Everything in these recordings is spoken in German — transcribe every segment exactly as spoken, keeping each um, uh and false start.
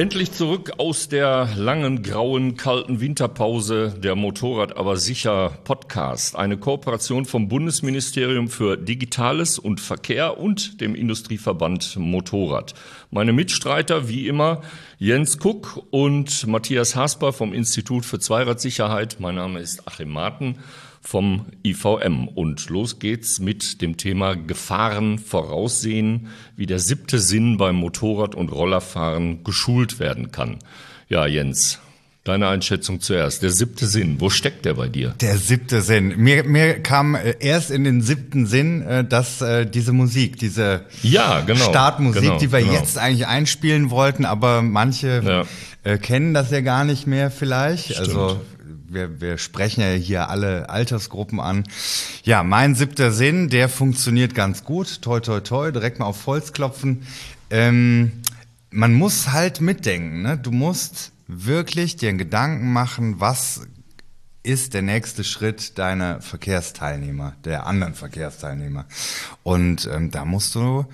Endlich zurück aus der langen, grauen, kalten Winterpause, der Motorrad aber sicher Podcast. Eine Kooperation vom Bundesministerium für Digitales und Verkehr und dem Industrieverband Motorrad. Meine Mitstreiter, wie immer, Jens Kuck und Matthias Hasper vom Institut für Zweiradsicherheit. Mein Name ist Achim Marten vom I V M. Und los geht's mit dem Thema Gefahren voraussehen, wie der siebte Sinn beim Motorrad- und Rollerfahren geschult werden kann. Ja, Jens, deine Einschätzung zuerst. Der siebte Sinn, wo steckt der bei dir? Der siebte Sinn. Mir, mir kam erst in den siebten Sinn, dass diese Musik, diese ja, genau, Startmusik, genau, die wir genau. jetzt eigentlich einspielen wollten, aber manche ja. kennen das ja gar nicht mehr vielleicht. Stimmt. Also Wir, wir sprechen ja hier alle Altersgruppen an. Ja, mein siebter Sinn, der funktioniert ganz gut. Toi, toi, toi, direkt mal auf Holz klopfen. Ähm, man muss halt mitdenken, ne? Du musst wirklich dir einen Gedanken machen, was ist der nächste Schritt deiner Verkehrsteilnehmer, der anderen Verkehrsteilnehmer. Und ähm, da musst du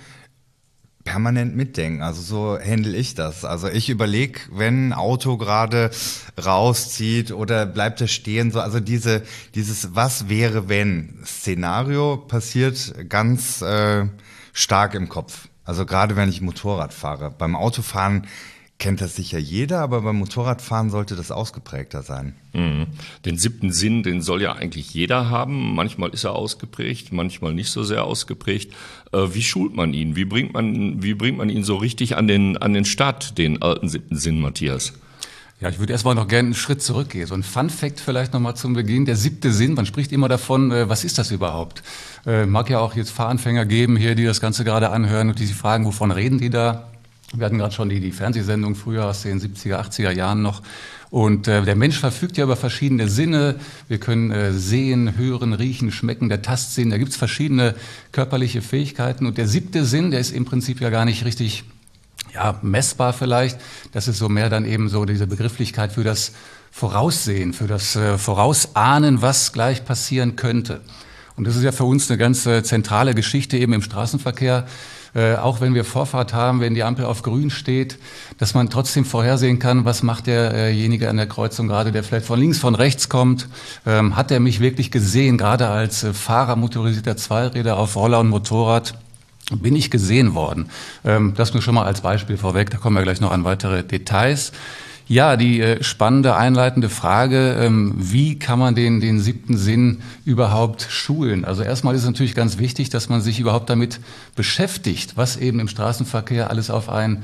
permanent mitdenken, also so handle ich das. Also ich überlege, wenn ein Auto gerade rauszieht oder bleibt es stehen, so also diese dieses Was wäre wenn Szenario passiert ganz äh, stark im Kopf. Also gerade wenn ich Motorrad fahre. Beim Autofahren kennt das sicher jeder, aber beim Motorradfahren sollte das ausgeprägter sein. Mhm. Den siebten Sinn, den soll ja eigentlich jeder haben. Manchmal ist er ausgeprägt, manchmal nicht so sehr ausgeprägt. Äh, wie schult man ihn? Wie bringt man, wie bringt man ihn so richtig an den, an den Start, den alten siebten Sinn, Matthias? Ja, ich würde erstmal noch gerne einen Schritt zurückgehen. So ein Fun-Fact vielleicht nochmal zum Beginn. Der siebte Sinn, man spricht immer davon, äh, was ist das überhaupt? Äh, mag ja auch jetzt Fahranfänger geben hier, die das Ganze gerade anhören und die sich fragen, wovon reden die da? Wir hatten gerade schon die, die Fernsehsendung früher aus den siebziger, achtziger Jahren noch. Und äh, der Mensch verfügt ja über verschiedene Sinne. Wir können äh, sehen, hören, riechen, schmecken, der Tastsinn. Da gibt's verschiedene körperliche Fähigkeiten. Und der siebte Sinn, der ist im Prinzip ja gar nicht richtig ja, messbar vielleicht. Das ist so mehr dann eben so diese Begrifflichkeit für das Voraussehen, für das äh, Vorausahnen, was gleich passieren könnte. Und das ist ja für uns eine ganz äh, zentrale Geschichte eben im Straßenverkehr. Äh, auch wenn wir Vorfahrt haben, wenn die Ampel auf grün steht, dass man trotzdem vorhersehen kann, was macht derjenige an der Kreuzung gerade, der vielleicht von links, von rechts kommt. Ähm, hat er mich wirklich gesehen, gerade als äh, Fahrer motorisierter Zweiräder auf Roller und Motorrad? Bin ich gesehen worden? Ähm, das nur schon mal als Beispiel vorweg, da kommen wir gleich noch an weitere Details. Ja, die äh, spannende einleitende Frage, ähm, wie kann man den, den siebten Sinn überhaupt schulen? Also erstmal ist es natürlich ganz wichtig, dass man sich überhaupt damit beschäftigt, was eben im Straßenverkehr alles auf einen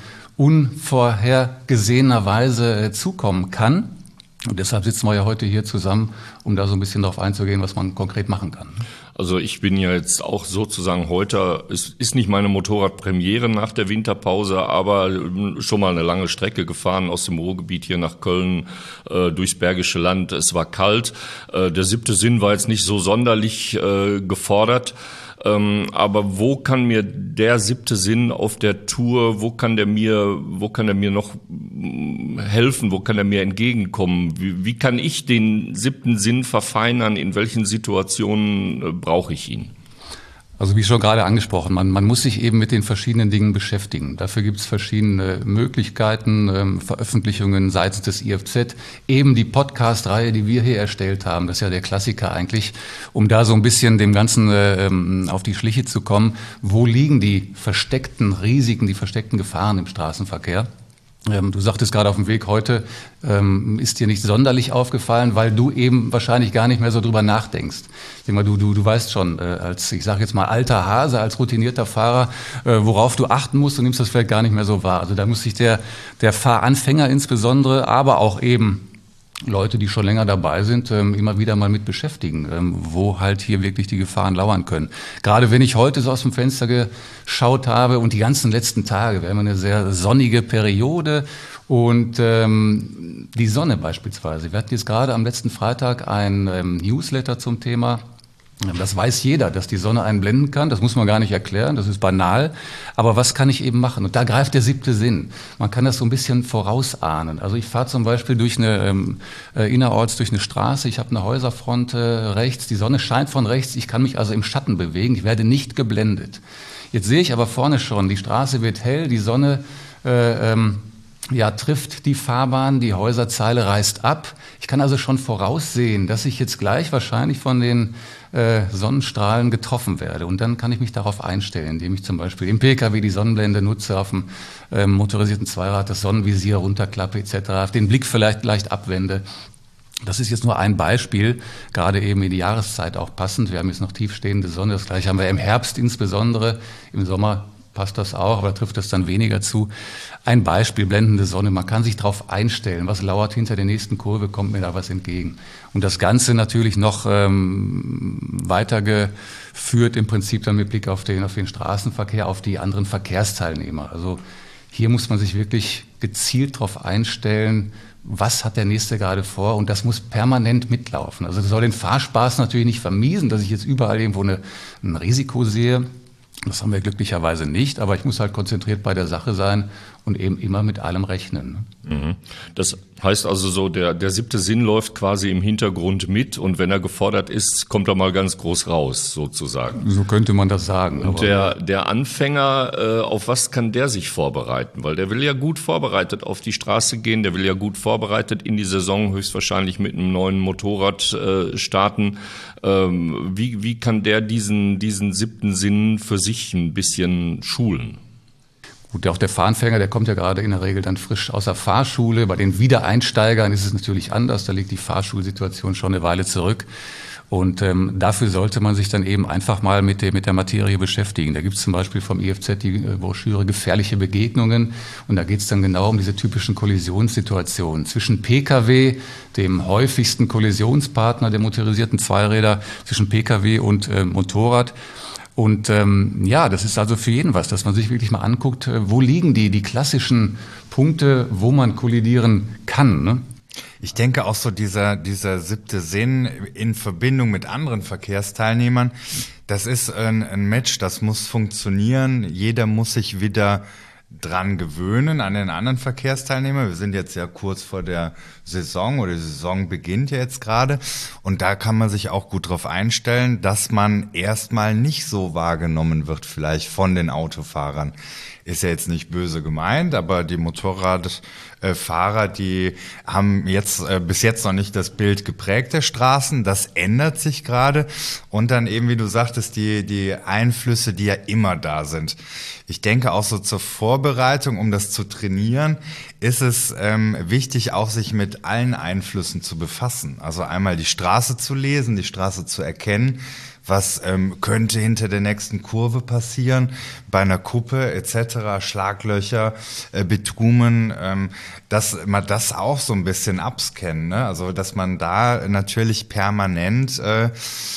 unvorhergesehener Weise äh, zukommen kann. Und deshalb sitzen wir ja heute hier zusammen, um da so ein bisschen drauf einzugehen, was man konkret machen kann. Also ich bin ja jetzt auch sozusagen heute, es ist nicht meine Motorradpremiere nach der Winterpause, aber schon mal eine lange Strecke gefahren aus dem Ruhrgebiet hier nach Köln, äh, durchs Bergische Land. Es war kalt, äh, der siebte Sinn war jetzt nicht so sonderlich äh, gefordert. Ähm, aber wo kann mir der siebte Sinn auf der Tour, wo kann der mir, wo kann er mir noch helfen, wo kann er mir entgegenkommen? Wie, wie kann ich den siebten Sinn verfeinern? In welchen Situationen äh, brauche ich ihn? Also wie schon gerade angesprochen, man, man muss sich eben mit den verschiedenen Dingen beschäftigen. Dafür gibt es verschiedene Möglichkeiten, ähm, Veröffentlichungen seitens des I F Z, eben die Podcast-Reihe, die wir hier erstellt haben, das ist ja der Klassiker eigentlich, um da so ein bisschen dem Ganzen ähm, auf die Schliche zu kommen. Wo liegen die versteckten Risiken, die versteckten Gefahren im Straßenverkehr? Ähm, du sagtest gerade auf dem Weg heute, ähm, ist dir nicht sonderlich aufgefallen, weil du eben wahrscheinlich gar nicht mehr so drüber nachdenkst. Ich denke mal, du, du, du weißt schon, äh, als, ich sage jetzt mal, alter Hase, als routinierter Fahrer, äh, worauf du achten musst, du nimmst das vielleicht gar nicht mehr so wahr. Also da muss sich der, der Fahranfänger insbesondere, aber auch eben Leute, die schon länger dabei sind, ähm, immer wieder mal mit beschäftigen, ähm, wo halt hier wirklich die Gefahren lauern können. Gerade wenn ich heute so aus dem Fenster geschaut habe und die ganzen letzten Tage, wir haben eine sehr sonnige Periode und ähm, die Sonne beispielsweise. Wir hatten jetzt gerade am letzten Freitag ein ähm, Newsletter zum Thema. Das weiß jeder, dass die Sonne einen blenden kann. Das muss man gar nicht erklären, das ist banal. Aber was kann ich eben machen? Und da greift der siebte Sinn. Man kann das so ein bisschen vorausahnen. Also ich fahre zum Beispiel durch eine ähm, äh, innerorts durch eine Straße. Ich habe eine Häuserfront äh, rechts. Die Sonne scheint von rechts. Ich kann mich also im Schatten bewegen. Ich werde nicht geblendet. Jetzt sehe ich aber vorne schon, die Straße wird hell. Die Sonne äh, ähm, ja, trifft die Fahrbahn, die Häuserzeile reißt ab. Ich kann also schon voraussehen, dass ich jetzt gleich wahrscheinlich von den äh, Sonnenstrahlen getroffen werde. Und dann kann ich mich darauf einstellen, indem ich zum Beispiel im Pkw die Sonnenblende nutze, auf dem ähm, motorisierten Zweirad das Sonnenvisier runterklappe et cetera, den Blick vielleicht leicht abwende. Das ist jetzt nur ein Beispiel, gerade eben in die Jahreszeit auch passend. Wir haben jetzt noch tiefstehende Sonne, das gleiche haben wir im Herbst insbesondere, im Sommer passt das auch, aber trifft das dann weniger zu. Ein Beispiel, blendende Sonne, man kann sich darauf einstellen, was lauert hinter der nächsten Kurve, kommt mir da was entgegen. Und das Ganze natürlich noch ähm, weitergeführt im Prinzip dann mit Blick auf den, auf den Straßenverkehr, auf die anderen Verkehrsteilnehmer. Also hier muss man sich wirklich gezielt darauf einstellen, was hat der Nächste gerade vor, und das muss permanent mitlaufen. Also das soll den Fahrspaß natürlich nicht vermiesen, dass ich jetzt überall irgendwo eine, ein Risiko sehe. Das haben wir glücklicherweise nicht, aber ich muss halt konzentriert bei der Sache sein und eben immer mit allem rechnen. Das heißt also so, der, der siebte Sinn läuft quasi im Hintergrund mit, und wenn er gefordert ist, kommt er mal ganz groß raus, sozusagen. So könnte man das sagen. Und der, der Anfänger, äh, auf was kann der sich vorbereiten? Weil der will ja gut vorbereitet auf die Straße gehen, der will ja gut vorbereitet in die Saison höchstwahrscheinlich mit einem neuen Motorrad äh, starten. Ähm, wie, wie kann der diesen, diesen siebten Sinn für sich ein bisschen schulen? Gut, auch der Fahranfänger, der kommt ja gerade in der Regel dann frisch aus der Fahrschule. Bei den Wiedereinsteigern ist es natürlich anders, da liegt die Fahrschulsituation schon eine Weile zurück. Und ähm, dafür sollte man sich dann eben einfach mal mit der, mit der Materie beschäftigen. Da gibt es zum Beispiel vom I F Z die äh, Broschüre Gefährliche Begegnungen. Und da geht es dann genau um diese typischen Kollisionssituationen zwischen Pkw, dem häufigsten Kollisionspartner der motorisierten Zweiräder, zwischen Pkw und äh, Motorrad. Und ähm, ja, das ist also für jeden was, dass man sich wirklich mal anguckt, äh, wo liegen die, die klassischen Punkte, wo man kollidieren kann, ne? Ich denke auch so dieser, dieser siebte Sinn in Verbindung mit anderen Verkehrsteilnehmern, das ist ein, ein Match, das muss funktionieren. Jeder muss sich wieder dran gewöhnen an den anderen Verkehrsteilnehmer. Wir sind jetzt ja kurz vor der Saison, oder die Saison beginnt ja jetzt gerade, und da kann man sich auch gut darauf einstellen, dass man erstmal nicht so wahrgenommen wird vielleicht von den Autofahrern. Ist ja jetzt nicht böse gemeint, aber die Motorradfahrer, die haben jetzt äh, bis jetzt noch nicht das Bild geprägt der Straßen. Das ändert sich gerade. Und dann eben, wie du sagtest, die die Einflüsse, die ja immer da sind. Ich denke auch so zur Vorbereitung, um das zu trainieren, ist es ähm, wichtig, auch sich mit allen Einflüssen zu befassen. Also einmal die Straße zu lesen, die Straße zu erkennen. Was ähm, könnte hinter der nächsten Kurve passieren, bei einer Kuppe et cetera, Schlaglöcher, äh, Bitumen, ähm, dass man das auch so ein bisschen abscannt, ne? Also dass man da natürlich permanent äh,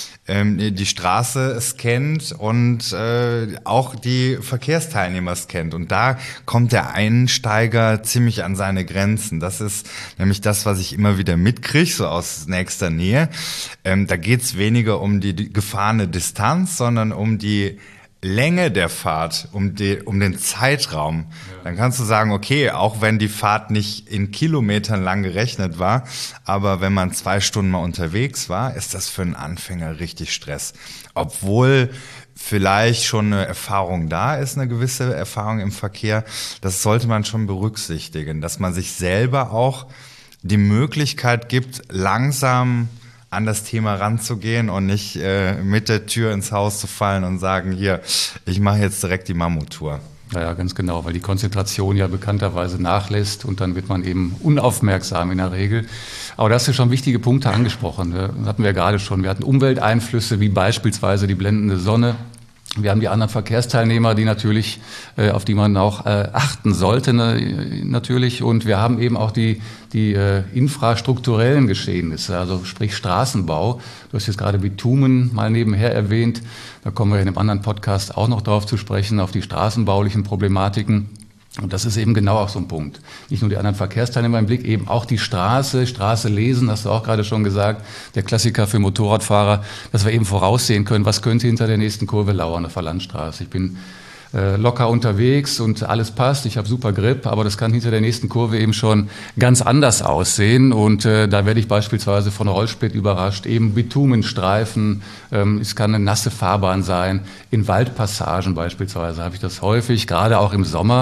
die Straße scannt und äh, auch die Verkehrsteilnehmer scannt. Und da kommt der Einsteiger ziemlich an seine Grenzen. Das ist nämlich das, was ich immer wieder mitkriege, so aus nächster Nähe. Ähm, da geht's weniger um die, die gefahrene Distanz, sondern um die Länge der Fahrt, um, die, um den Zeitraum. Ja. Dann kannst du sagen, okay, auch wenn die Fahrt nicht in Kilometern lang gerechnet war, aber wenn man zwei Stunden mal unterwegs war, ist das für einen Anfänger richtig Stress. Obwohl vielleicht schon eine Erfahrung da ist, eine gewisse Erfahrung im Verkehr, das sollte man schon berücksichtigen, dass man sich selber auch die Möglichkeit gibt, langsam an das Thema ranzugehen und nicht äh, mit der Tür ins Haus zu fallen und sagen, hier, ich mache jetzt direkt die Mammuttour. Ja, ja, ganz genau, weil die Konzentration ja bekannterweise nachlässt und dann wird man eben unaufmerksam in der Regel. Aber da hast du schon wichtige Punkte angesprochen. Das hatten wir gerade schon. Wir hatten Umwelteinflüsse wie beispielsweise die blendende Sonne. Wir haben die anderen Verkehrsteilnehmer, die natürlich, äh, auf die man auch äh, achten sollte, ne, natürlich. Und wir haben eben auch die, die äh, infrastrukturellen Geschehnisse, also sprich Straßenbau. Du hast jetzt gerade Bitumen mal nebenher erwähnt. Da kommen wir in einem anderen Podcast auch noch drauf zu sprechen, auf die straßenbaulichen Problematiken. Und das ist eben genau auch so ein Punkt. Nicht nur die anderen Verkehrsteilnehmer im Blick, eben auch die Straße, Straße lesen, hast du auch gerade schon gesagt, der Klassiker für Motorradfahrer, dass wir eben voraussehen können, was könnte hinter der nächsten Kurve lauern auf der Landstraße. Ich bin äh, locker unterwegs und alles passt, ich habe super Grip, aber das kann hinter der nächsten Kurve eben schon ganz anders aussehen. Und äh, da werde ich beispielsweise von Rollsplit überrascht, eben Bitumenstreifen, ähm, es kann eine nasse Fahrbahn sein, in Waldpassagen beispielsweise habe ich das häufig, gerade auch im Sommer.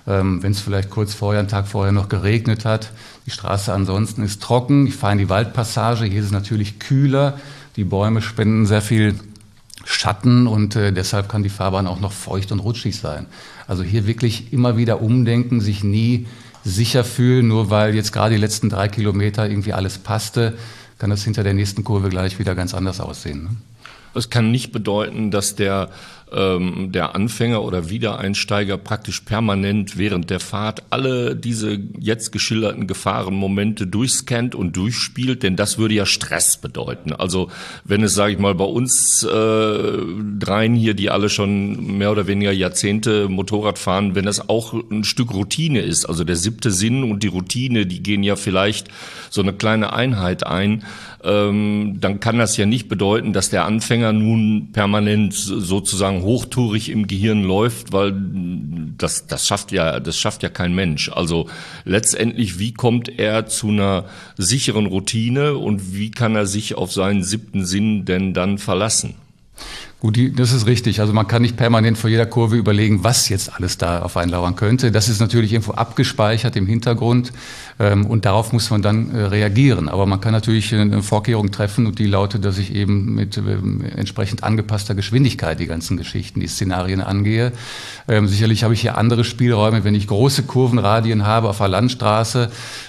Ähm, wenn es vielleicht kurz vorher, einen Tag vorher noch geregnet hat. Die Straße ansonsten ist trocken. Ich fahre in die Waldpassage. Hier ist es natürlich kühler. Die Bäume spenden sehr viel Schatten und äh, deshalb kann die Fahrbahn auch noch feucht und rutschig sein. Also hier wirklich immer wieder umdenken, sich nie sicher fühlen, nur weil jetzt gerade die letzten drei Kilometer irgendwie alles passte, kann das hinter der nächsten Kurve gleich wieder ganz anders aussehen. Ne? Es kann nicht bedeuten, dass der, ähm, der Anfänger oder Wiedereinsteiger praktisch permanent während der Fahrt alle diese jetzt geschilderten Gefahrenmomente durchscannt und durchspielt, denn das würde ja Stress bedeuten. Also wenn es, sage ich mal, bei uns äh, dreien hier, die alle schon mehr oder weniger Jahrzehnte Motorrad fahren, wenn das auch ein Stück Routine ist, also der siebte Sinn und die Routine, die gehen ja vielleicht so eine kleine Einheit ein, ähm, dann kann das ja nicht bedeuten, dass der Anfänger nun permanent sozusagen hochtourig im Gehirn läuft, weil das, das schafft ja, das schafft ja kein Mensch. Also letztendlich, wie kommt er zu einer sicheren Routine und wie kann er sich auf seinen siebten Sinn denn dann verlassen? Gut, die, das ist richtig. Also man kann nicht permanent vor jeder Kurve überlegen, was jetzt alles da auf einen lauern könnte. Das ist natürlich irgendwo abgespeichert im Hintergrund ähm, und darauf muss man dann äh, reagieren. Aber man kann natürlich eine Vorkehrung treffen und die lautet, dass ich eben mit äh, entsprechend angepasster Geschwindigkeit die ganzen Geschichten, die Szenarien angehe. Ähm, sicherlich habe ich hier andere Spielräume, wenn ich große Kurvenradien habe auf der Landstraße.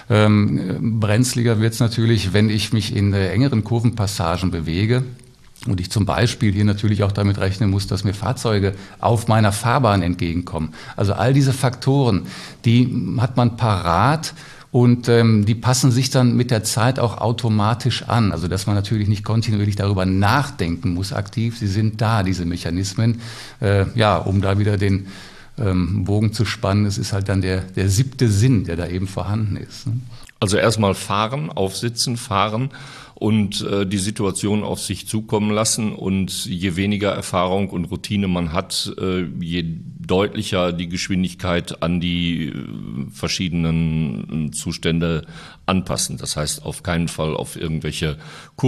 Ähm, brenzliger wird es natürlich, wenn ich mich in äh, engeren Kurvenpassagen bewege. Und ich zum Beispiel hier natürlich auch damit rechnen muss, dass mir Fahrzeuge auf meiner Fahrbahn entgegenkommen. Also all diese Faktoren, die hat man parat und ähm, die passen sich dann mit der Zeit auch automatisch an. Also dass man natürlich nicht kontinuierlich darüber nachdenken muss aktiv. Sie sind da, diese Mechanismen, äh, ja, um da wieder den ähm, Bogen zu spannen. Es ist halt dann der, der siebte Sinn, der da eben vorhanden ist. Ne? Also erstmal fahren, aufsitzen, fahren und äh, die Situation auf sich zukommen lassen. Und je weniger Erfahrung und Routine man hat, äh, je deutlicher die Geschwindigkeit an die äh, verschiedenen äh, Zustände anpassen. Das heißt, auf keinen Fall auf irgendwelche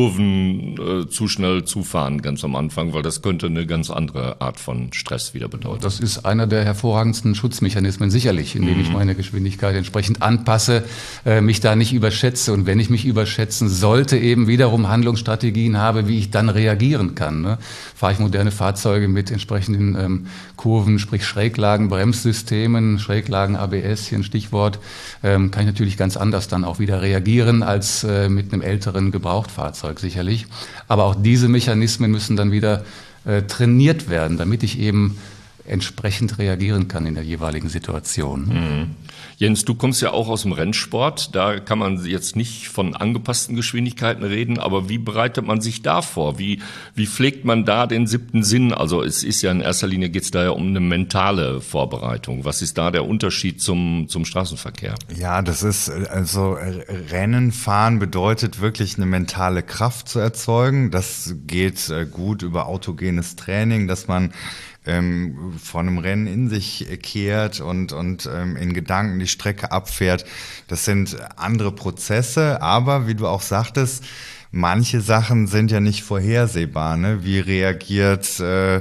Kurven äh, zu schnell zufahren ganz am Anfang, weil das könnte eine ganz andere Art von Stress wieder bedeuten. Das ist einer der hervorragendsten Schutzmechanismen sicherlich, indem mhm. ich meine Geschwindigkeit entsprechend anpasse, äh, mich da nicht überschätze. Und wenn ich mich überschätzen sollte, eben wiederum Handlungsstrategien habe, wie ich dann reagieren kann. Ne? Fahre ich moderne Fahrzeuge mit entsprechenden ähm, Kurven, sprich Schräglagen, Bremssystemen, Schräglagen, A B S, hier ein Stichwort, ähm, kann ich natürlich ganz anders dann auch wieder reagieren als äh, mit einem älteren Gebrauchtfahrzeug sicherlich. Aber auch diese Mechanismen müssen dann wieder äh, trainiert werden, damit ich eben entsprechend reagieren kann in der jeweiligen Situation. Mhm. Jens, du kommst ja auch aus dem Rennsport. Da kann man jetzt nicht von angepassten Geschwindigkeiten reden, aber wie bereitet man sich da vor? Wie, wie pflegt man da den siebten Sinn? Also es ist ja in erster Linie, geht es da ja um eine mentale Vorbereitung. Was ist da der Unterschied zum, zum Straßenverkehr? Ja, das ist, also Rennen fahren bedeutet wirklich eine mentale Kraft zu erzeugen. Das geht gut über autogenes Training, dass man ähm, vor einem Rennen in sich kehrt und, und ähm, in Gedanken die Strecke abfährt. Das sind andere Prozesse, aber wie du auch sagtest, manche Sachen sind ja nicht vorhersehbar. Ne? Wie reagiert äh,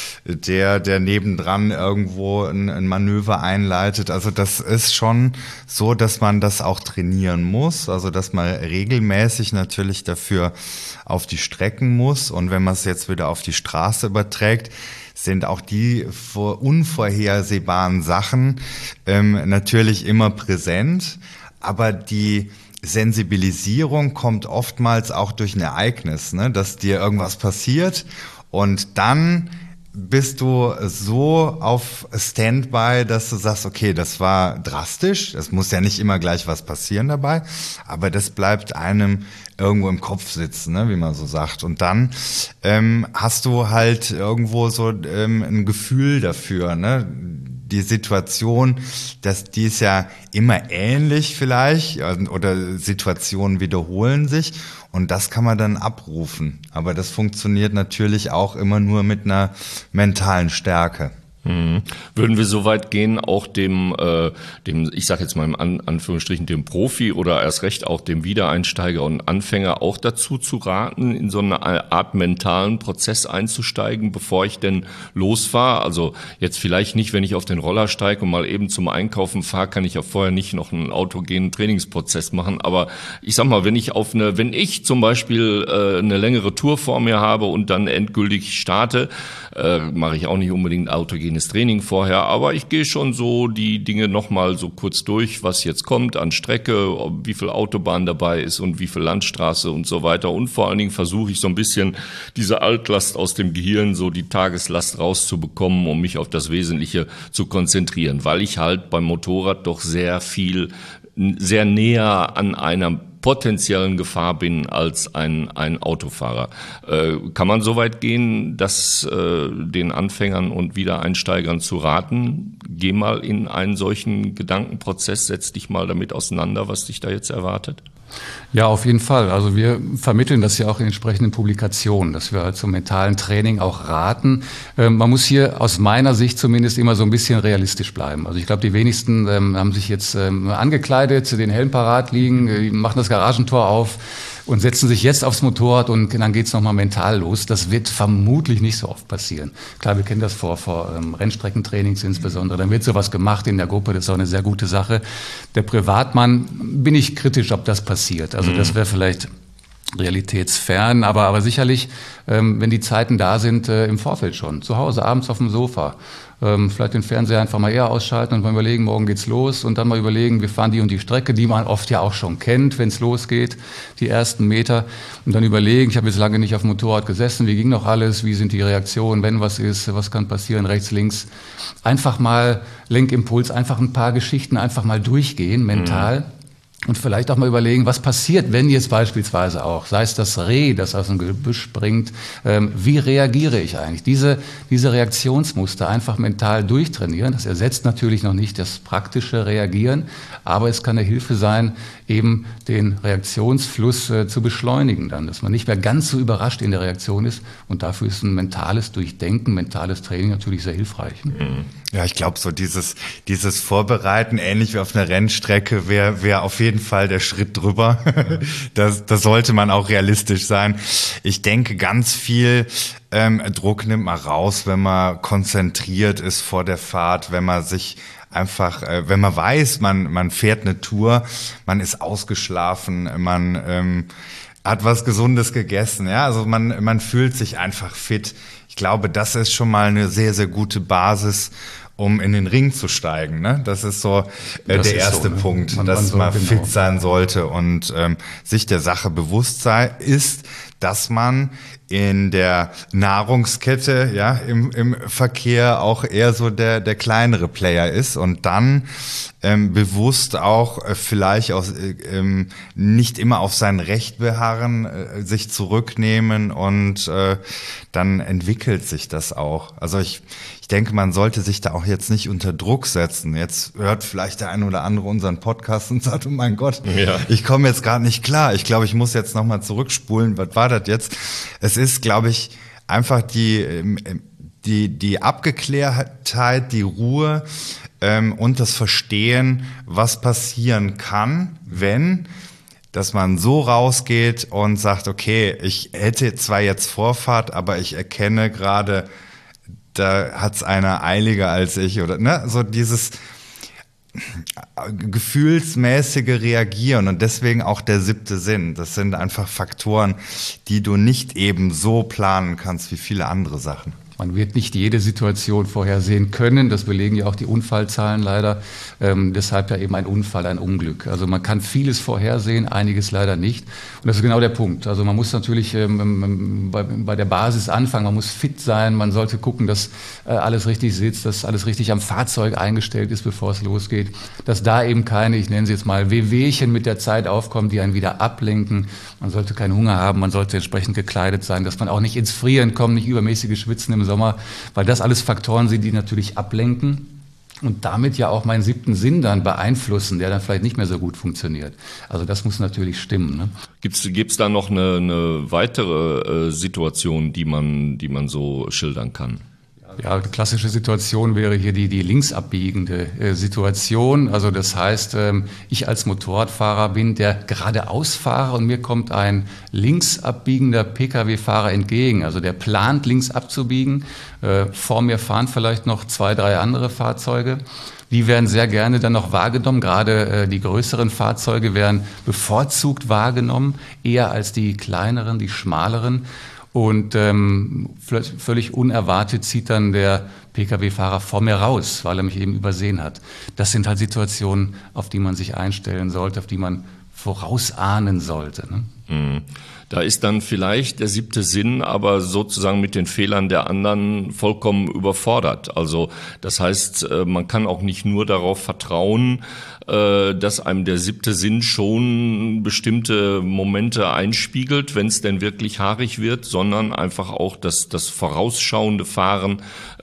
der, der nebendran irgendwo ein, ein Manöver einleitet? Also das ist schon so, dass man das auch trainieren muss. Also dass man regelmäßig natürlich dafür auf die Strecken muss. Und wenn man es jetzt wieder auf die Straße überträgt, sind auch die unvorhersehbaren Sachen ähm, natürlich immer präsent. Aber die Sensibilisierung kommt oftmals auch durch ein Ereignis, ne? Dass dir irgendwas passiert und dann bist du so auf Standby, dass du sagst, okay, das war drastisch, es muss ja nicht immer gleich was passieren dabei, aber das bleibt einem irgendwo im Kopf sitzen, ne, wie man so sagt. Und dann ähm, hast du halt irgendwo so ähm, ein Gefühl dafür, ne? Die Situation, dass die ist ja immer ähnlich vielleicht oder Situationen wiederholen sich und das kann man dann abrufen. Aber das funktioniert natürlich auch immer nur mit einer mentalen Stärke. Mhm. Würden wir so weit gehen, auch dem, äh, dem, ich sage jetzt mal im An- Anführungsstrichen, dem Profi oder erst recht auch dem Wiedereinsteiger und Anfänger auch dazu zu raten, in so eine Art mentalen Prozess einzusteigen, bevor ich denn losfahre? Also jetzt vielleicht nicht, wenn ich auf den Roller steige und mal eben zum Einkaufen fahre, kann ich ja vorher nicht noch einen autogenen Trainingsprozess machen. Aber ich sag mal, wenn ich auf eine, wenn ich zum Beispiel äh, eine längere Tour vor mir habe und dann endgültig starte, äh, mache ich auch nicht unbedingt autogen Training vorher, aber ich gehe schon so die Dinge nochmal so kurz durch, was jetzt kommt an Strecke, wie viel Autobahn dabei ist und wie viel Landstraße und so weiter. Und vor allen Dingen versuche ich so ein bisschen diese Altlast aus dem Gehirn, so die Tageslast rauszubekommen, um mich auf das Wesentliche zu konzentrieren, weil ich halt beim Motorrad doch sehr viel, sehr näher an einer potenziellen Gefahr bin als ein, ein Autofahrer. Äh, kann man so weit gehen, dass äh, den Anfängern und Wiedereinsteigern zu raten, geh mal in einen solchen Gedankenprozess, setz dich mal damit auseinander, was dich da jetzt erwartet? Ja, auf jeden Fall. Also wir vermitteln das ja auch in entsprechenden Publikationen, dass wir zum mentalen Training auch raten. Ähm, man muss hier aus meiner Sicht zumindest immer so ein bisschen realistisch bleiben. Also ich glaube, die wenigsten ähm, haben sich jetzt ähm, angekleidet, den Helm parat liegen, äh, machen das Garagentor auf und setzen sich jetzt aufs Motorrad und dann geht's nochmal mental los. Das wird vermutlich nicht so oft passieren. Klar, wir kennen das vor, vor ähm, Rennstreckentrainings insbesondere. Dann wird sowas gemacht in der Gruppe, das ist auch eine sehr gute Sache. Der Privatmann, bin ich kritisch, ob das passiert. Also das wäre vielleicht realitätsfern, aber, aber sicherlich, ähm, wenn die Zeiten da sind, äh, im Vorfeld schon. Zu Hause, abends auf dem Sofa. Ähm, vielleicht den Fernseher einfach mal eher ausschalten und mal überlegen, morgen geht's los und dann mal überlegen, wir fahren die und die Strecke, die man oft ja auch schon kennt, wenn es losgeht, die ersten Meter. Und dann überlegen, ich habe jetzt lange nicht auf dem Motorrad gesessen, wie ging noch alles, wie sind die Reaktionen, wenn was ist, was kann passieren, rechts, links. Einfach mal Lenkimpuls, einfach ein paar Geschichten einfach mal durchgehen, mental. Mhm. Und vielleicht auch mal überlegen, was passiert, wenn jetzt beispielsweise auch, sei es das Reh, das aus dem Gebüsch springt, ähm, wie reagiere ich eigentlich? Diese, diese Reaktionsmuster einfach mental durchtrainieren, das ersetzt natürlich noch nicht das praktische Reagieren, aber es kann eine Hilfe sein, eben den Reaktionsfluss äh, zu beschleunigen dann, dass man nicht mehr ganz so überrascht in der Reaktion ist und dafür ist ein mentales Durchdenken, mentales Training natürlich sehr hilfreich. Ne? Ja, ich glaube so dieses, dieses Vorbereiten, ähnlich wie auf einer Rennstrecke, wäre wär auf jeden Fall der Schritt drüber. Das, das sollte man auch realistisch sein. Ich denke, ganz viel ähm, Druck nimmt man raus, wenn man konzentriert ist vor der Fahrt, wenn man sich einfach, äh, wenn man weiß, man, man fährt eine Tour, man ist ausgeschlafen, man ähm, hat was Gesundes gegessen, ja, also man, man fühlt sich einfach fit. Ich glaube, das ist schon mal eine sehr, sehr gute Basis, um in den Ring zu steigen. Ne? Das ist so äh, der erste so, ne? Punkt, man, dass man, so, man genau. fit sein sollte und ähm, sich der Sache bewusst sei, ist, dass man in der Nahrungskette, ja, im, im Verkehr auch eher so der, der kleinere Player ist und dann ähm, bewusst auch äh, vielleicht auch, ähm, nicht immer auf sein Recht beharren, äh, sich zurücknehmen und äh, dann entwickelt sich das auch. Also ich, ich denke, man sollte sich da auch jetzt nicht unter Druck setzen. Jetzt hört vielleicht der eine oder andere unseren Podcast und sagt, oh mein Gott, ja. ich komme jetzt gerade nicht klar. Ich glaube, ich muss jetzt nochmal zurückspulen. Was war das jetzt? Es ist, glaube ich, einfach die, die, die Abgeklärtheit, die Ruhe ähm, und das Verstehen, was passieren kann, wenn, dass man so rausgeht und sagt, okay, ich hätte zwar jetzt Vorfahrt, aber ich erkenne gerade, da hat's einer eiliger als ich oder ne, so dieses gefühlsmäßige Reagieren und deswegen auch der siebte Sinn. Das sind einfach Faktoren, die du nicht eben so planen kannst wie viele andere Sachen. Man wird nicht jede Situation vorhersehen können, das belegen ja auch die Unfallzahlen leider. Ähm, deshalb ja eben ein Unfall, ein Unglück. Also man kann vieles vorhersehen, einiges leider nicht. Und das ist genau der Punkt. Also man muss natürlich ähm, bei, bei der Basis anfangen, man muss fit sein, man sollte gucken, dass äh, alles richtig sitzt, dass alles richtig am Fahrzeug eingestellt ist, bevor es losgeht. Dass da eben keine, ich nenne sie jetzt mal, Wehwehchen mit der Zeit aufkommen, die einen wieder ablenken. Man sollte keinen Hunger haben, man sollte entsprechend gekleidet sein, dass man auch nicht ins Frieren kommt, nicht übermäßige Schwitzen im Sommer, weil das alles Faktoren sind, die natürlich ablenken und damit ja auch meinen siebten Sinn dann beeinflussen, der dann vielleicht nicht mehr so gut funktioniert. Also das muss natürlich stimmen. Ne? Gibt's gibt's da noch eine, eine weitere äh, Situation, die man die man so schildern kann? Ja, die klassische Situation wäre hier die, die links abbiegende äh, Situation. Also das heißt, ähm, ich als Motorradfahrer bin der Geradeausfahrer und mir kommt ein links abbiegender Pkw-Fahrer entgegen. Also der plant, links abzubiegen. Äh, vor mir fahren vielleicht noch zwei, drei andere Fahrzeuge. Die werden sehr gerne dann noch wahrgenommen. Gerade äh, die größeren Fahrzeuge werden bevorzugt wahrgenommen, eher als die kleineren, die schmaleren. Und ähm, völlig unerwartet zieht dann der Pkw-Fahrer vor mir raus, weil er mich eben übersehen hat. Das sind halt Situationen, auf die man sich einstellen sollte, auf die man vorausahnen sollte. Ne? Mhm. Da ist dann vielleicht der siebte Sinn aber sozusagen mit den Fehlern der anderen vollkommen überfordert. Also das heißt, man kann auch nicht nur darauf vertrauen, dass einem der siebte Sinn schon bestimmte Momente einspiegelt, wenn es denn wirklich haarig wird, sondern einfach auch das, das vorausschauende Fahren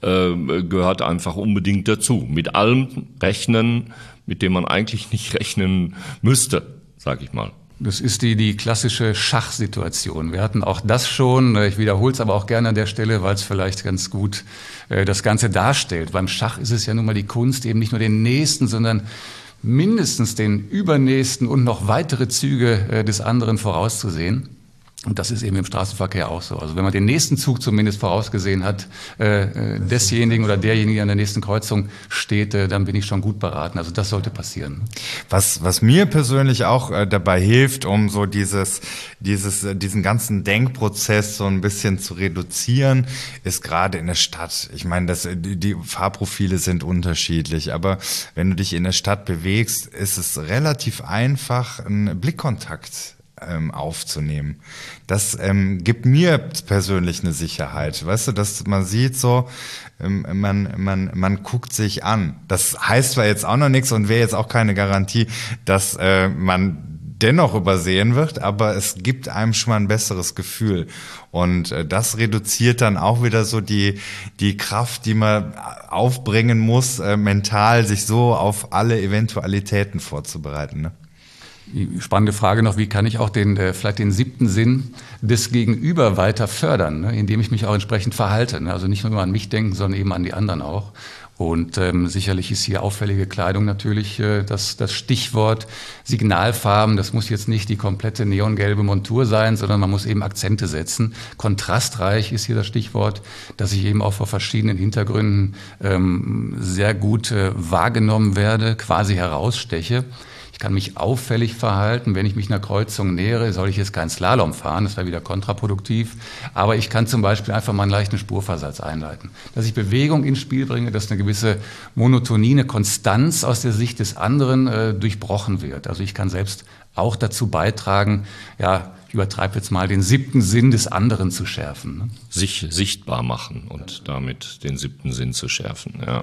gehört einfach unbedingt dazu. Mit allem rechnen, mit dem man eigentlich nicht rechnen müsste, sag ich mal. Das ist die, die klassische Schachsituation. Wir hatten auch das schon. Ich wiederhole es aber auch gerne an der Stelle, weil es vielleicht ganz gut äh, das Ganze darstellt. Beim Schach ist es ja nun mal die Kunst, eben nicht nur den nächsten, sondern mindestens den übernächsten und noch weitere Züge äh, des anderen vorauszusehen. Und das ist eben im Straßenverkehr auch so. Also wenn man den nächsten Zug zumindest vorausgesehen hat, äh, desjenigen oder derjenige, der an der nächsten Kreuzung steht, äh, dann bin ich schon gut beraten. Also das sollte passieren. Was, was mir persönlich auch äh, dabei hilft, um so dieses, dieses, äh, diesen ganzen Denkprozess so ein bisschen zu reduzieren, ist gerade in der Stadt. Ich meine, das, die, die Fahrprofile sind unterschiedlich, aber wenn du dich in der Stadt bewegst, ist es relativ einfach, einen Blickkontakt aufzunehmen. Das ähm, gibt mir persönlich eine Sicherheit, weißt du, dass man sieht so, ähm, man man man guckt sich an. Das heißt zwar jetzt auch noch nichts und wäre jetzt auch keine Garantie, dass äh, man dennoch übersehen wird, aber es gibt einem schon mal ein besseres Gefühl und äh, das reduziert dann auch wieder so die die Kraft, die man aufbringen muss, äh, mental sich so auf alle Eventualitäten vorzubereiten, ne? Die spannende Frage noch, wie kann ich auch den, äh, vielleicht den siebten Sinn des Gegenüber weiter fördern, ne, indem ich mich auch entsprechend verhalte. Ne? Also nicht nur an mich denken, sondern eben an die anderen auch. Und ähm, sicherlich ist hier auffällige Kleidung natürlich äh, das, das Stichwort. Signalfarben, das muss jetzt nicht die komplette neongelbe Montur sein, sondern man muss eben Akzente setzen. Kontrastreich ist hier das Stichwort, dass ich eben auch vor verschiedenen Hintergründen ähm, sehr gut äh, wahrgenommen werde, quasi heraussteche. Ich kann mich auffällig verhalten. Wenn ich mich einer Kreuzung nähere, soll ich jetzt keinen Slalom fahren, das wäre wieder kontraproduktiv. Aber ich kann zum Beispiel einfach mal einen leichten Spurversatz einleiten. Dass ich Bewegung ins Spiel bringe, dass eine gewisse Monotonie, eine Konstanz aus der Sicht des anderen äh, durchbrochen wird. Also ich kann selbst auch dazu beitragen, ja, ich übertreibe jetzt mal, den siebten Sinn des anderen zu schärfen. Ne? Sich sichtbar machen und damit den siebten Sinn zu schärfen, ja.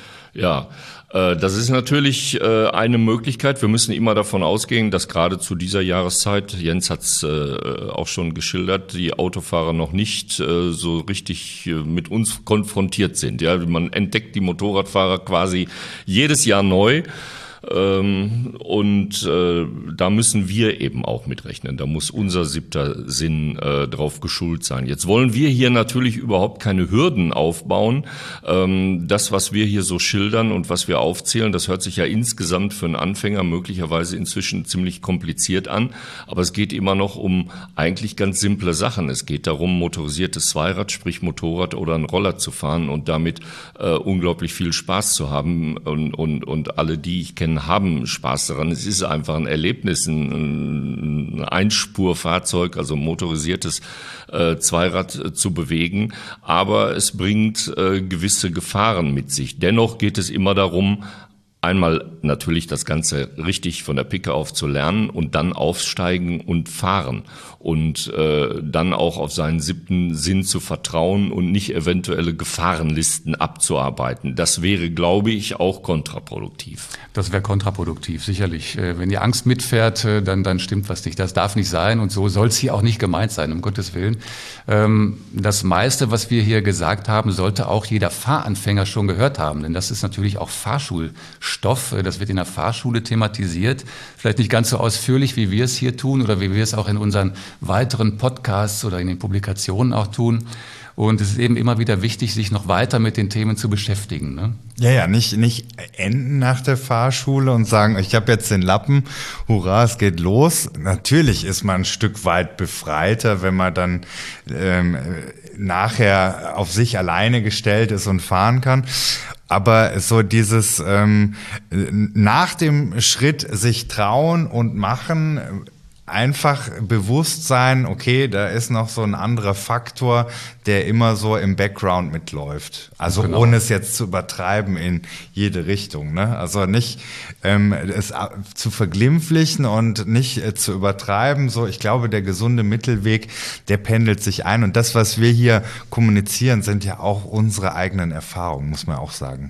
Ja, äh, das ist natürlich äh, eine Möglichkeit. Wir müssen immer davon ausgehen, dass gerade zu dieser Jahreszeit, Jens hat es äh, auch schon geschildert, die Autofahrer noch nicht äh, so richtig äh, mit uns konfrontiert sind. Ja, man entdeckt die Motorradfahrer quasi jedes Jahr neu. Ähm, und äh, da müssen wir eben auch mitrechnen. Da muss unser siebter Sinn äh, drauf geschult sein. Jetzt wollen wir hier natürlich überhaupt keine Hürden aufbauen. Ähm, das, was wir hier so schildern und was wir aufzählen, das hört sich ja insgesamt für einen Anfänger möglicherweise inzwischen ziemlich kompliziert an. Aber es geht immer noch um eigentlich ganz simple Sachen. Es geht darum, motorisiertes Zweirad, sprich Motorrad oder einen Roller zu fahren und damit äh, unglaublich viel Spaß zu haben. Und, und, und alle, die ich kenne, haben Spaß daran. Es ist einfach ein Erlebnis, ein, ein Einspurfahrzeug, also motorisiertes äh, Zweirad äh, zu bewegen, aber es bringt äh, gewisse Gefahren mit sich. Dennoch geht es immer darum, einmal natürlich das Ganze richtig von der Picke auf zu lernen und dann aufsteigen und fahren und äh, dann auch auf seinen siebten Sinn zu vertrauen und nicht eventuelle Gefahrenlisten abzuarbeiten. Das wäre, glaube ich, auch kontraproduktiv. Das wäre kontraproduktiv, sicherlich. Wenn die Angst mitfährt, dann, dann stimmt was nicht. Das darf nicht sein und so soll es hier auch nicht gemeint sein, um Gottes Willen. Das meiste, was wir hier gesagt haben, sollte auch jeder Fahranfänger schon gehört haben, denn das ist natürlich auch Fahrschulstoff. Das wird in der Fahrschule thematisiert. Vielleicht nicht ganz so ausführlich, wie wir es hier tun oder wie wir es auch in unseren weiteren Podcasts oder in den Publikationen auch tun. Und es ist eben immer wieder wichtig, sich noch weiter mit den Themen zu beschäftigen. Ne? Ja, ja, nicht, nicht enden nach der Fahrschule und sagen, ich habe jetzt den Lappen, hurra, es geht los. Natürlich ist man ein Stück weit befreiter, wenn man dann ähm, nachher auf sich alleine gestellt ist und fahren kann. Aber so dieses ähm, nach dem Schritt sich trauen und machen, einfach bewusst sein, okay, da ist noch so ein anderer Faktor, der immer so im Background mitläuft. Also genau. Ohne es jetzt zu übertreiben in jede Richtung. Ne? Also nicht ähm, es zu verglimpflichen und nicht äh, zu übertreiben. So, ich glaube, der gesunde Mittelweg, der pendelt sich ein. Und das, was wir hier kommunizieren, sind ja auch unsere eigenen Erfahrungen, muss man auch sagen.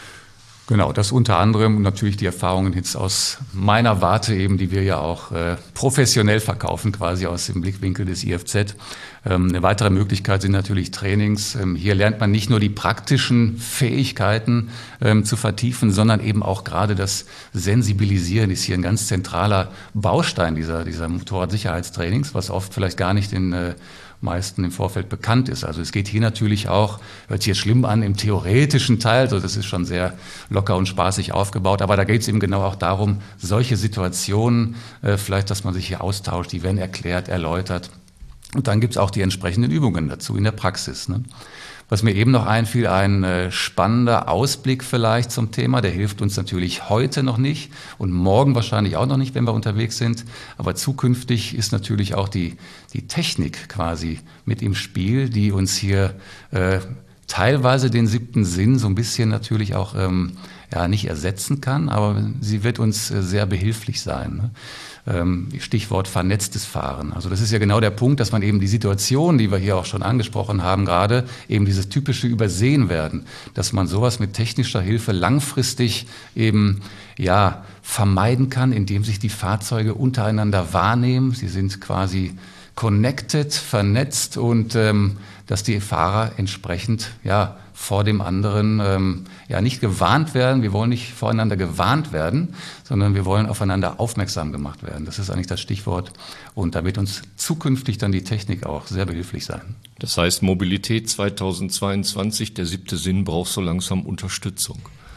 Genau, das unter anderem natürlich die Erfahrungen jetzt aus meiner Warte eben, die wir ja auch äh, professionell verkaufen, quasi aus dem Blickwinkel des I F Z. Ähm, eine weitere Möglichkeit sind natürlich Trainings. Ähm, hier lernt man nicht nur die praktischen Fähigkeiten ähm, zu vertiefen, sondern eben auch gerade das Sensibilisieren ist hier ein ganz zentraler Baustein dieser, dieser Motorradsicherheitstrainings, was oft vielleicht gar nicht in äh, meisten im Vorfeld bekannt ist. Also es geht hier natürlich auch, hört sich jetzt schlimm an, im theoretischen Teil, also das ist schon sehr locker und spaßig aufgebaut, aber da geht es eben genau auch darum, solche Situationen, äh, vielleicht, dass man sich hier austauscht, die werden erklärt, erläutert. Und dann gibt es auch die entsprechenden Übungen dazu in der Praxis. Ne? Was mir eben noch einfiel, ein äh, spannender Ausblick vielleicht zum Thema, der hilft uns natürlich heute noch nicht und morgen wahrscheinlich auch noch nicht, wenn wir unterwegs sind. Aber zukünftig ist natürlich auch die, die Technik quasi mit im Spiel, die uns hier äh, teilweise den siebten Sinn so ein bisschen natürlich auch ähm, ja, nicht ersetzen kann, aber sie wird uns äh, sehr behilflich sein. Ne? Stichwort vernetztes Fahren. Also das ist ja genau der Punkt, dass man eben die Situation, die wir hier auch schon angesprochen haben, gerade eben dieses typische Übersehen werden, dass man sowas mit technischer Hilfe langfristig eben ja vermeiden kann, indem sich die Fahrzeuge untereinander wahrnehmen. Sie sind quasi connected, vernetzt und ähm, dass die Fahrer entsprechend ja vor dem anderen ähm, ja nicht gewarnt werden. Wir wollen nicht voreinander gewarnt werden, sondern wir wollen aufeinander aufmerksam gemacht werden. Das ist eigentlich das Stichwort. Und da wird uns zukünftig dann die Technik auch sehr behilflich sein. Das heißt, Mobilität zweitausendzweiundzwanzig, der siebte Sinn braucht so langsam Unterstützung.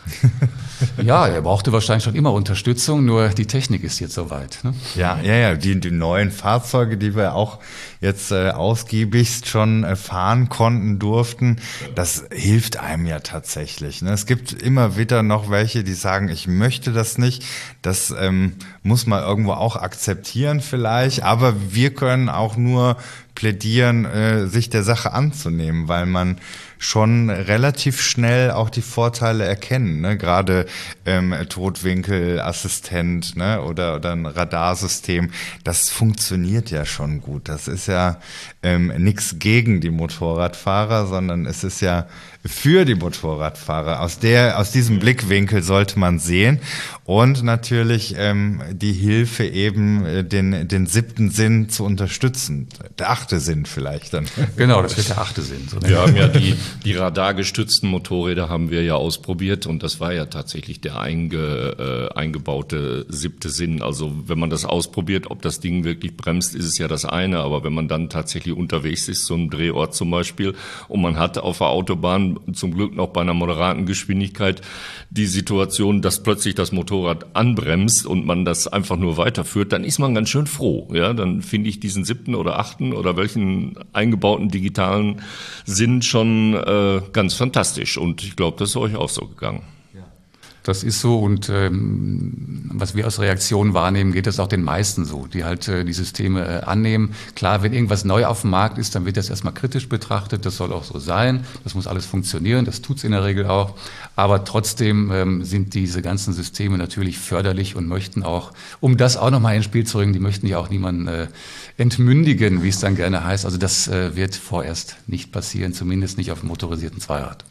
Ja, er brauchte wahrscheinlich schon immer Unterstützung, nur die Technik ist jetzt soweit. Ne? Ja, ja, ja, die, die neuen Fahrzeuge, die wir auch jetzt äh, ausgiebigst schon äh, fahren konnten, durften, das hilft einem ja tatsächlich. Ne? Es gibt immer wieder noch welche, die sagen, ich möchte das nicht. Das ähm, muss man irgendwo auch akzeptieren vielleicht, aber wir können auch nur plädieren, äh, sich der Sache anzunehmen, weil man schon relativ schnell auch die Vorteile erkennen, ne? Gerade ähm, Totwinkelassistent, ne? oder, oder ein Radarsystem, das funktioniert ja schon gut. Das ist ja ähm, nichts gegen die Motorradfahrer, sondern es ist ja für die Motorradfahrer. Aus der, aus diesem Blickwinkel sollte man sehen und natürlich ähm, die Hilfe eben äh, den den siebten Sinn zu unterstützen. Der achte Sinn vielleicht dann. Genau, das wird der achte Sinn. So wir haben ja die die radargestützten Motorräder haben wir ja ausprobiert und das war ja tatsächlich der einge, äh, eingebaute siebte Sinn. Also wenn man das ausprobiert, ob das Ding wirklich bremst, ist es ja das eine. Aber wenn man dann tatsächlich unterwegs ist, so einem Drehort zum Beispiel, und man hat auf der Autobahn zum Glück noch bei einer moderaten Geschwindigkeit die Situation, dass plötzlich das Motorrad anbremst und man das einfach nur weiterführt, dann ist man ganz schön froh. Ja, dann finde ich diesen siebten oder achten oder welchen eingebauten digitalen Sinn schon äh, ganz fantastisch. Und ich glaube, das ist euch auch so gegangen. Das ist so und ähm, was wir als Reaktion wahrnehmen, geht es auch den meisten so, die halt äh, die Systeme äh, annehmen. Klar, wenn irgendwas neu auf dem Markt ist, dann wird das erstmal kritisch betrachtet. Das soll auch so sein. Das muss alles funktionieren. Das tut's in der Regel auch. Aber trotzdem ähm, sind diese ganzen Systeme natürlich förderlich und möchten auch, um das auch nochmal ins Spiel zu bringen, die möchten ja auch niemanden äh, entmündigen, wie es dann gerne heißt. Also das äh, wird vorerst nicht passieren, zumindest nicht auf dem motorisierten Zweirad.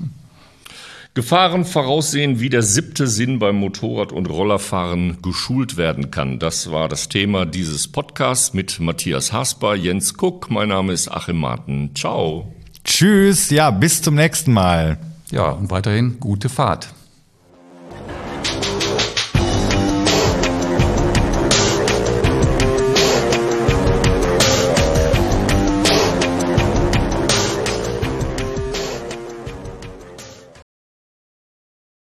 Gefahren voraussehen, wie der siebte Sinn beim Motorrad- und Rollerfahren geschult werden kann. Das war das Thema dieses Podcasts mit Matthias Hasper, Jens Kuck. Mein Name ist Achim Marten. Ciao. Tschüss, ja, bis zum nächsten Mal. Ja, und weiterhin gute Fahrt.